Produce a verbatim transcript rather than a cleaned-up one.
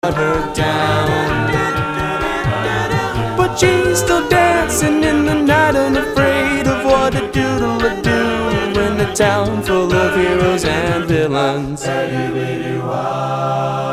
her down. But she's still dancing in the night, unafraid of what a doodle would do in a town full of heroes and villains.